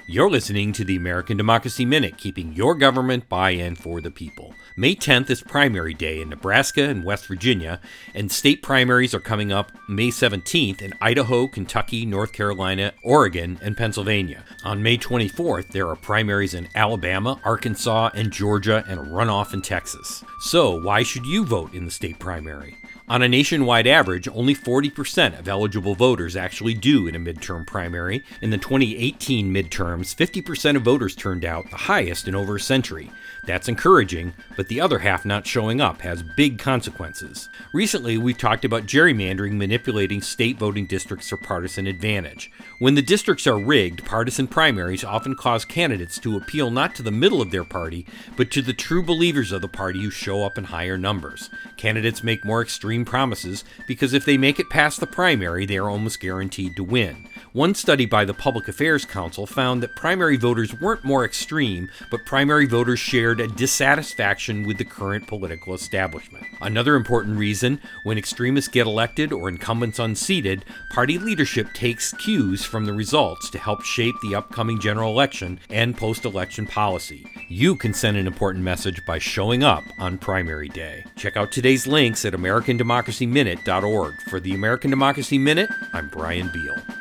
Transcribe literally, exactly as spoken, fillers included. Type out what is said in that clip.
You're listening to the American Democracy Minute, keeping your government by and for the people. May tenth is primary day in Nebraska and West Virginia, and state primaries are coming up May seventeenth in Idaho, Kentucky, North Carolina, Oregon, and Pennsylvania. On May twenty-fourth, there are primaries in Alabama, Arkansas, and Georgia, and a runoff in Texas. So, why should you vote in the state primary? On a nationwide average, only forty percent of eligible voters actually do in a midterm primary. In the twenty eighteen midterms, fifty percent of voters turned out, the highest in over a century. That's encouraging, but the other half not showing up has big consequences. Recently, we've talked about gerrymandering manipulating state voting districts for partisan advantage. When the districts are rigged, partisan primaries often cause candidates to appeal not to the middle of their party, but to the true believers of the party who show up in higher numbers. Candidates make more extreme promises because if they make it past the primary, they are almost guaranteed to win. One study by the Public Affairs Council found that primary voters weren't more extreme, but primary voters shared a dissatisfaction with the current political establishment. Another important reason, when extremists get elected or incumbents unseated, party leadership takes cues from the results to help shape the upcoming general election and post-election policy. You can send an important message by showing up on primary day. Check out today's links at american democracy minute dot org. For the American Democracy Minute, I'm Brian Beal.